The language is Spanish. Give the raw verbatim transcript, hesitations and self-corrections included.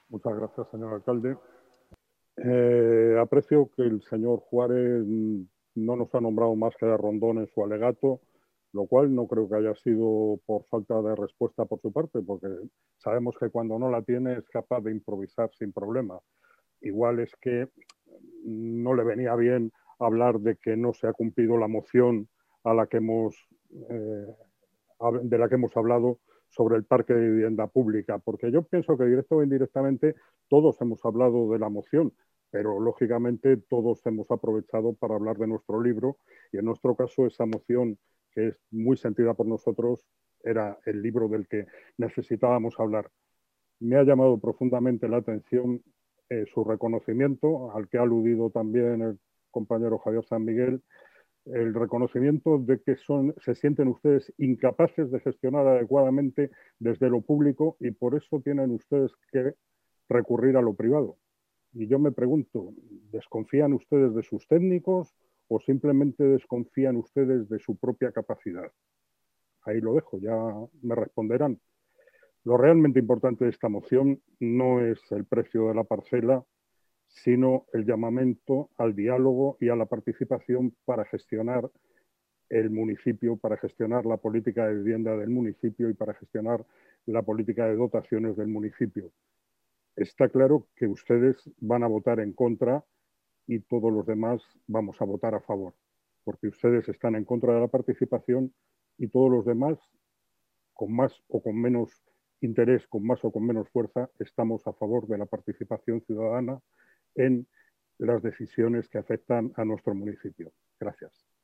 Muchas gracias, señor alcalde. Eh, aprecio que el señor Juárez mm, no nos ha nombrado más que de rondón en su alegato, lo cual no creo que haya sido por falta de respuesta por su parte, porque sabemos que cuando no la tiene es capaz de improvisar sin problema. Igual es que no le venía bien hablar de que no se ha cumplido la moción a la que hemos, eh, de la que hemos hablado sobre el parque de vivienda pública, porque yo pienso que directo o indirectamente todos hemos hablado de la moción, pero lógicamente todos hemos aprovechado para hablar de nuestro libro y en nuestro caso esa moción, que es muy sentida por nosotros, era el libro del que necesitábamos hablar. Me ha llamado profundamente la atención eh, su reconocimiento, al que ha aludido también el compañero Javier San Miguel, el reconocimiento de que son, se sienten ustedes incapaces de gestionar adecuadamente desde lo público y por eso tienen ustedes que recurrir a lo privado. Y yo me pregunto, ¿desconfían ustedes de sus técnicos o simplemente desconfían ustedes de su propia capacidad? Ahí lo dejo, ya me responderán. Lo realmente importante de esta moción no es el precio de la parcela, sino el llamamiento al diálogo y a la participación para gestionar el municipio, para gestionar la política de vivienda del municipio y para gestionar la política de dotaciones del municipio. Está claro que ustedes van a votar en contra y todos los demás vamos a votar a favor, porque ustedes están en contra de la participación y todos los demás, con más o con menos interés, con más o con menos fuerza, estamos a favor de la participación ciudadana en las decisiones que afectan a nuestro municipio. Gracias.